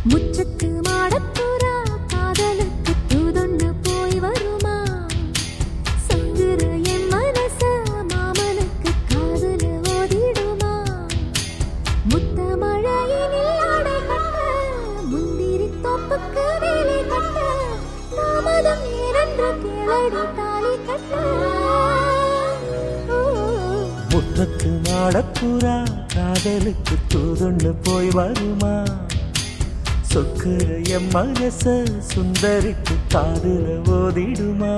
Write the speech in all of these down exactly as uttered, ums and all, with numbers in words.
முற்றத்து மாடப்புறா காதலுக்கு தூதொன்னு போய் வருமா? சங்குற என் மனச மாமனுக்கு காதல ஓதிடுமா? முத்த மழையினில் ஆடை கட்ட முந்திரி தோப்புக்கு வேலை கட்ட தாமதம் ஏனென்று கேளடி தாலி கட்ட. முற்றத்து மாடப்புறா காதலுக்கு தூதொன்னு போய் வருமா? சொக்குற என் மனச சுந்தரிக்கு காதுல ஓதிடுமா?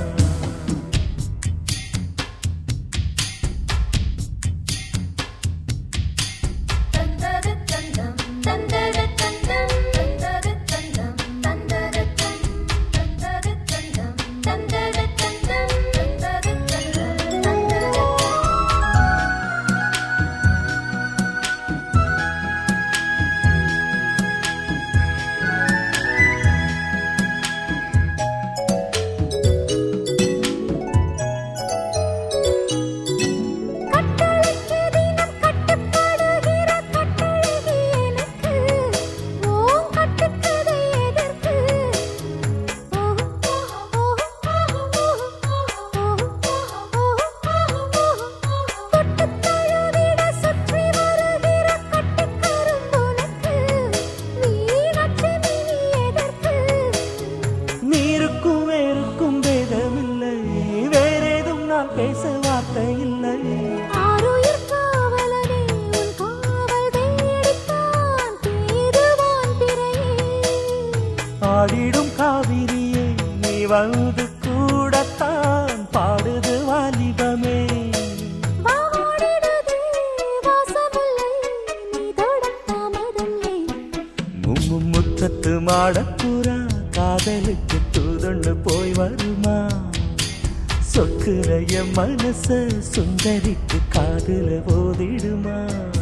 பேச வார்த்தை இல்லை. ஆருயிர் காவலனே உன் காவல் தேடித்தான் தேடுவான் பிறையே. ஆடிடும் காவிரியே நீ வந்து கூடத்தான் பாடுது வாலிபமே. வாடிடுதே வாசமில்லை நீ தொடத்தாமதில்லை. மும்மும் முற்றத்து மாடப்புறா காதலுக்கு தூதொன்னு போய் வருமா? சொக்குற என் மனச சுந்தரிக்கு காதுல ஓதிடுமா?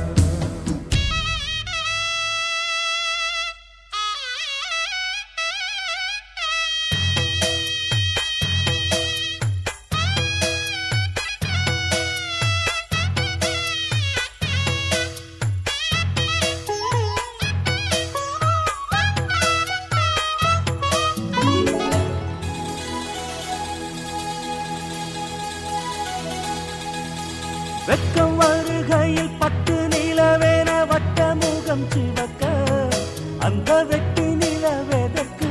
வெக்கம் வருகையில் பட்டு நிலவேன வட்ட முகம் சிவக்க அந்த வெட்டி நிலவெதற்கு?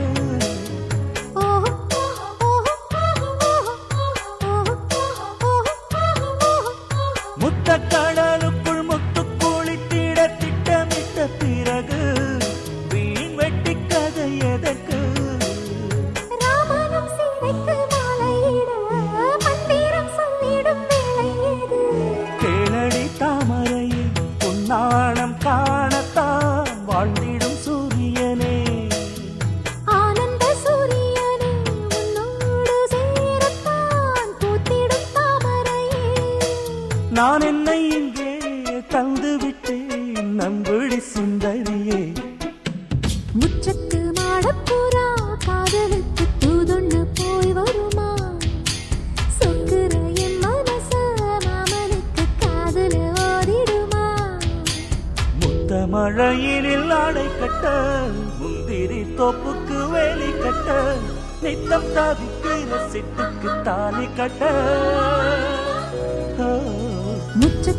முத்த கடலுக்குள் முத்து குளித்திட திட்டமிட்ட பிறகு வீண் வெட்டி கதை எதற்கு? ராமனும் சீதைக்கு மாலையிட மந்திரம் சொல்லிடும் வேளை இது. கேளடி தாமரையே பொன்னாணம் காணத்தான் வாழ்ந்திடும் சூரியனே. ஆனந்த சூரியனே உன்னோடு சேரத்தான் பூத்திடும் தாமரையே. நான் என்னை இங்கே தந்து விட்டேன் நம்புடி சுந்தரியே. முற்றத்து மாடப்புறா காதலுக்கு தூதொன்னு போய் வருமா? சொக்குற என் மனச மாமனுக்கு காதுல ஓதிடுமா? முத்த மழையினில் ஆடை கட்ட முந்திரி தோப்புக்கு வேலி கட்ட நித்தம் தாவிக்கிற சிட்டுக்கு தாலி கட்ட. முற்றத்து